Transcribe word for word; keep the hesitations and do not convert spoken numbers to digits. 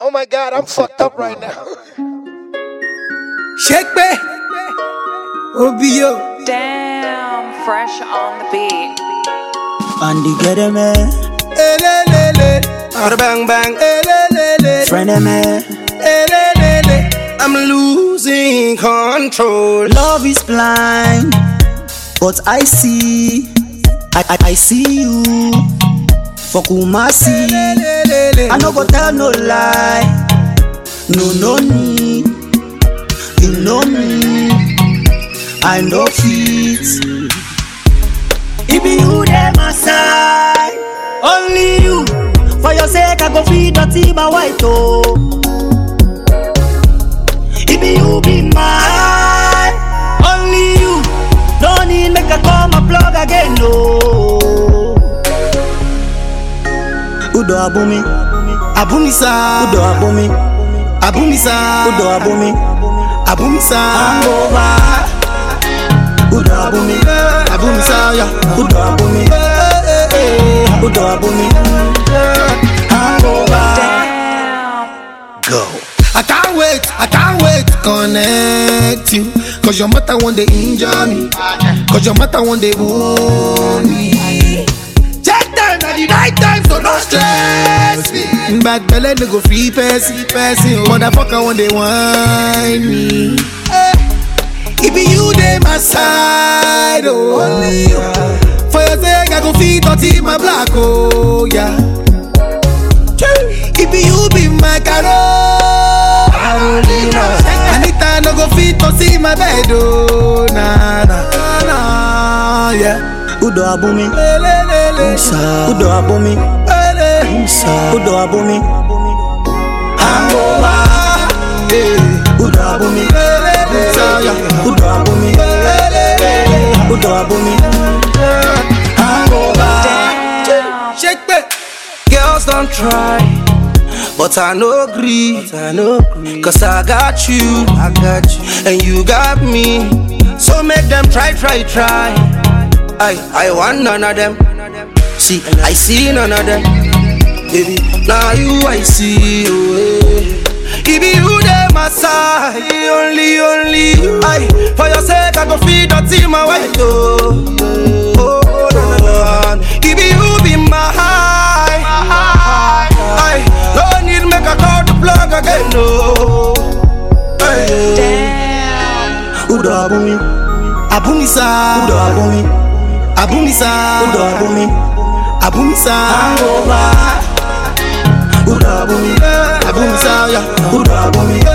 Oh my God, I'm fucked up right now. Shake me, Obio. Damn, fresh on the beat. Andy get him, eh? Elelele, bada bang bang. Elelele, Friend him, eh? elelele. I'm losing control. Love is blind, but I see, I I, I see you. For Kumasi, I no go tell no lie. No, no need. You know me, I know fit. It be you there my side, only you. For your sake I go feed dirty my white oh. It be you be mine, only you. No need make I call my plug again no. Udo abumi, Abumi sa, Udo abumi, Abumi sa, Udo abumi, Abumi sa. Hangover. Udo abumi, Abumi sa, yeah. Udo abumi, Udo abumi, Hangover. Damn. Go. I can't wait, I can't wait to connect you. Cause your mother one day injure me. Cause your mother one day wound me. Check time at the right time, so don't stress me. Bad belly no go free person, person. Motherfucker one day whine me. Hey. It be you dey my side, oh. Only you. For your sake I go feed dirty my black, oh yeah. It be you be my caro. Anytime I go fit to see my bed, oh na na na, yeah. Udo abumi, Usa. Udo abumi, Usa. Udo abumi, Hangover, yeah. Udo abumi, Usa, yeah. Udo abumi, Udo abumi, Hangover. Damn. Shake me. Girls don't try, but I no agree. But I no agree. Cause I got you, I got you, and you got me. So make them try, try, try. I, I want none of them. See, I see none of them. Baby, now you I see you. Eh. It be you there my side, only, only you. I, for your sake I go feed dirty my white oh. Oh, oh, no. It be you be my high. I don't need make a call to plug again no. Hey. Damn. Udo abumi, Abumi sa, Udo abumi, Abumi sa, Udo abumi, Abumi sa, Hangover. Udo abumi, Abumi sa, yeah. Udo abumi,